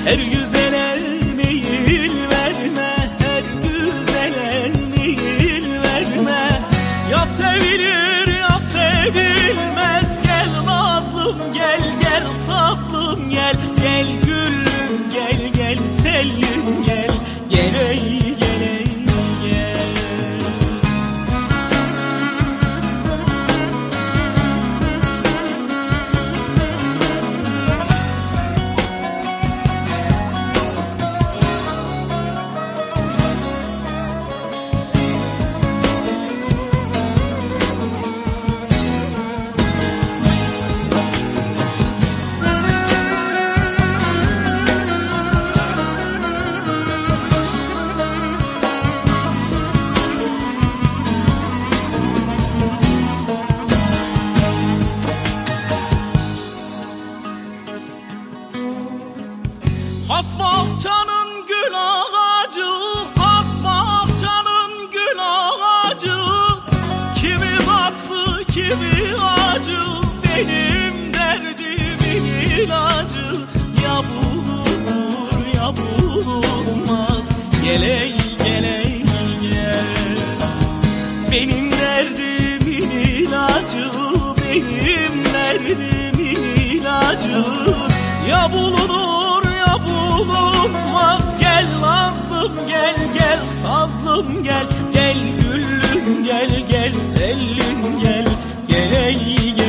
Her güzele meyil verme, her güzele meyil verme. Ya sevilir ya sevilmez. Gel mazlum gel, gel saflım gel. Gel güllüm gel, gel tellim gel. Gel ey gel ey gel. Has bahçanın gül ağacı, has bahçanın gül ağacı. Kimi tatlı kimi acı, benim derdimin ilacı. Ya bulunur ya bulunmaz, gel ey gel ey gel. Benim derdimin ilacı, benim derdimin ilacı. Ya bulunur ya bulunmaz, gel nazlım gel, gel sazlım gel. Gel güllüm gel, gel tellim gel. Gel ey gel.